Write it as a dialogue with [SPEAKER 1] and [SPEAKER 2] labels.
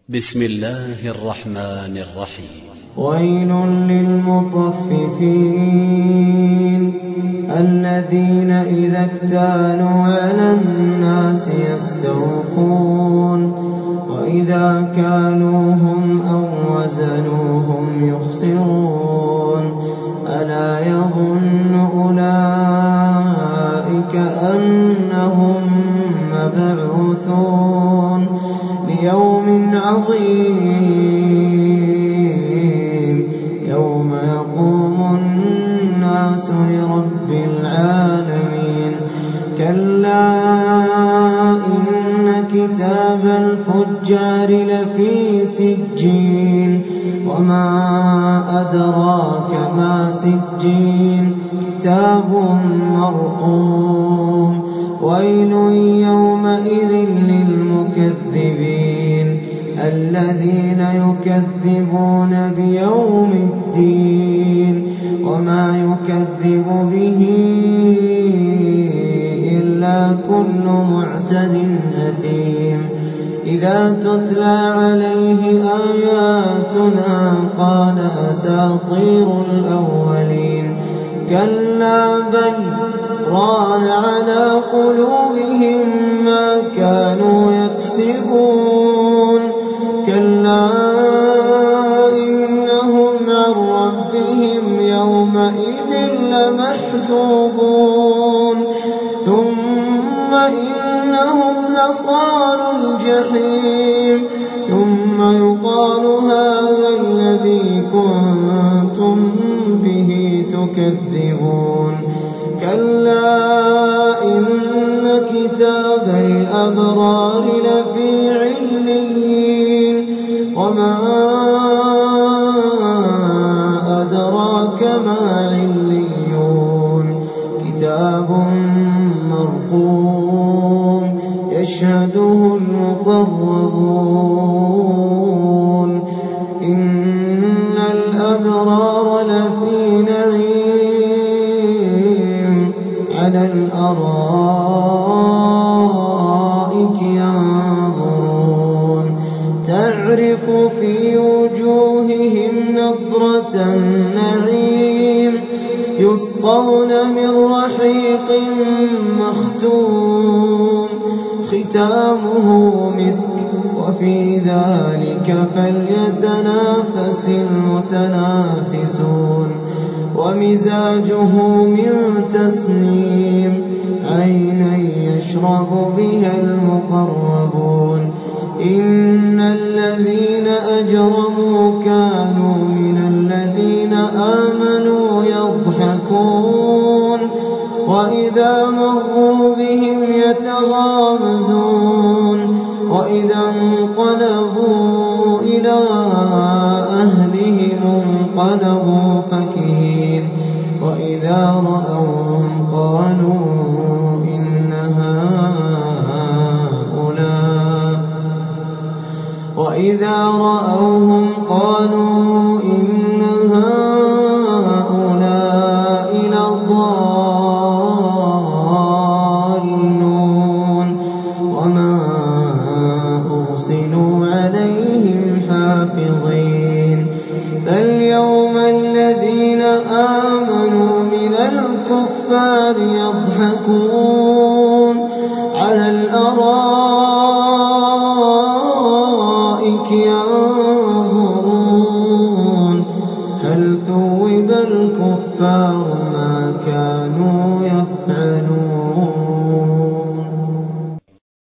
[SPEAKER 1] بسم الله الرحمن الرحيم.
[SPEAKER 2] ويل للمطففين الذين إذا اكتالوا على الناس يستوفون وإذا كالوهم أو وزنوهم يخسرون ألا يظن أولئك أنهم مبعوثون ليوم عظيم يوم يقوم الناس لرب العالمين. كلا إن كتاب الفجار لفي سجين وما أدراك ما سجين كتاب مرقوم. ويل يومئذ للمكذبين الذين يكذبون بيوم الدين وما يكذب به إلا كل معتد أثيم. إذا تتلى عليه آياتنا قال أساطير الأولين كلا بل ران على قلوبهم ما كانوا يكسبون. كلا إنهم عن ربهم يومئذ لمحجوبون ثم إنهم لصالوا الجحيم ثم يقال هذا الذي كنتم به تكذبون. كلا إن كتاب الأبرار لفي عليين وما أدراك ما عليون كتاب مرقوم يشهده المقربون. إن الأبرار لفي نعيم على الأرائك ينظرون تعرف في وجوههم نضرة النعيم يسقون من رحيق مختوم ختامه مسك وفي ذلك فليتنافس المتنافسون. ومزاجه من تسنيم عينا يشرب بها المقربون. إن الذين أجرموا كانوا من الذين آمنوا يضحكون وإذا مروا بهم يتغامزون وإذا انقلبوا إلى أهلهم انقلبوا فكهين وإذا رأوهم قالوا إن هؤلاء لضالون وما أرسلوا عليهم حافظين. فاليوم الذين آمنوا من الكفار يضحكون على الأرائك ينظرون هل ثوب الكفار ما كانوا يفعلون.